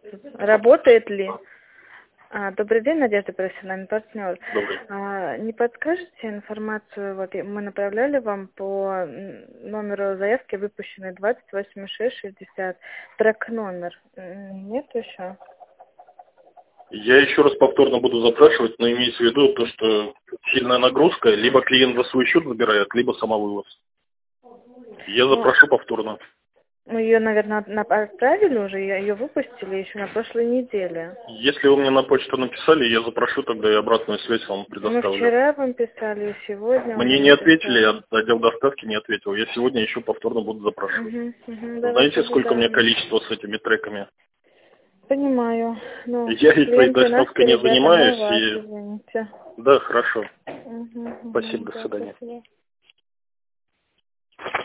Работает ли? Добрый день, Надежда, профессиональный партнер. Добрый. Не подскажете информацию? Вот мы направляли вам по номеру заявки, выпущенной 28,660, трек номер. Нет еще? Я еще раз повторно буду запрашивать, но имейте в виду то, что сильная нагрузка, либо клиент за свой счет забирает, либо самовывоз. Я запрошу повторно. Мы ее, наверное, отправили уже, ее выпустили еще на прошлой неделе. Если вы мне на почту написали, я запрошу тогда и обратную связь вам предоставлю. Мы вчера вам писали, и сегодня Мне уже не ответили, написали. отдел доставки не ответил. Я сегодня еще повторно буду запрашивать. Давайте Знаете, сколько у меня ожидаем. количество с этими треками? Понимаю. Ну, Я этой клиенты наши, доставкой не ребята, мы занимаюсь. вас, И... извините. Да, хорошо. Спасибо, до Да, свидания. спасибо.